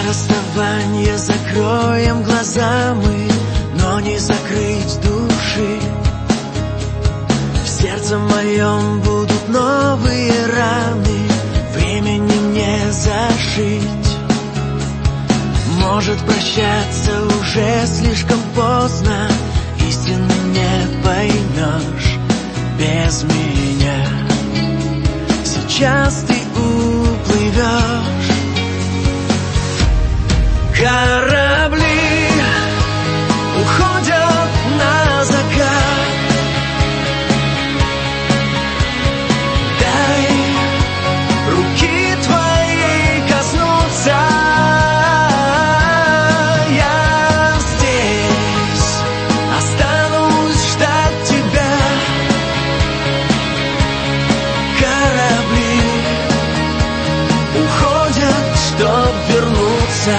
расставания закроем глаза мы, но не закрыть души. В сердце моем будут новые раны, времени мне зашить. Может, прощаться уже слишком поздно, истины не поймешь без меня. Сейчас ты уплывешь. Корабли уходят на закат. Дай руки твои коснуться. Я здесь останусь ждать тебя. Корабли уходят, чтоб вернуться.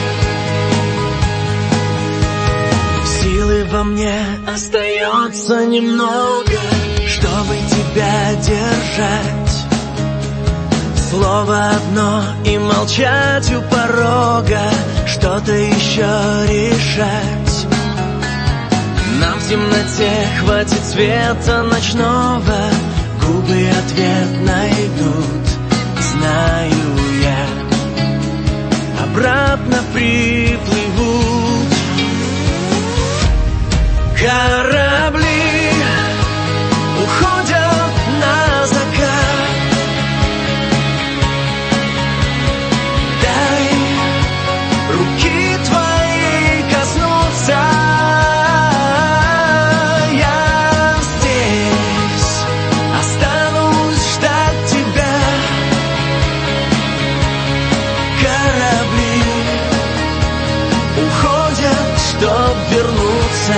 Силы во мне остается немного, чтобы тебя держать. Слово одно и молчать у порога, что-то еще решать. Нам в темноте хватит света ночного, губы ответ найдут, знаю я. Обратно приплывут. Корабли уходят на закат. Дай руки твои коснуться. Я здесь останусь ждать тебя. Корабли уходят, чтоб вернуться.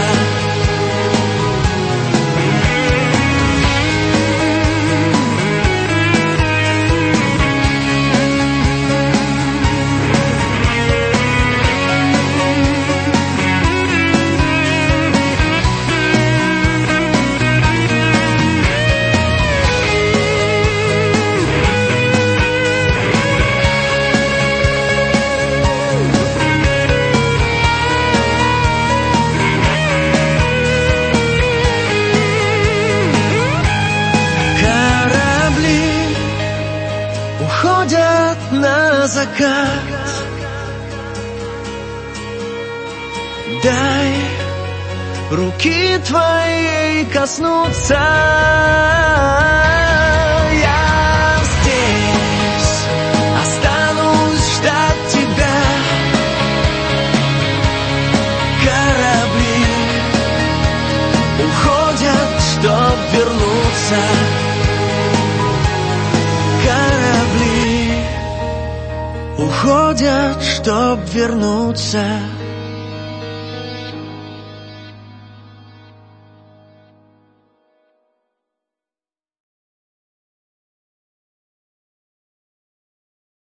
Уходят на закат. Дай руки твои коснуться. Я здесь останусь ждать тебя. Корабли уходят, чтоб вернуться. Корабли уходят, чтоб вернуться.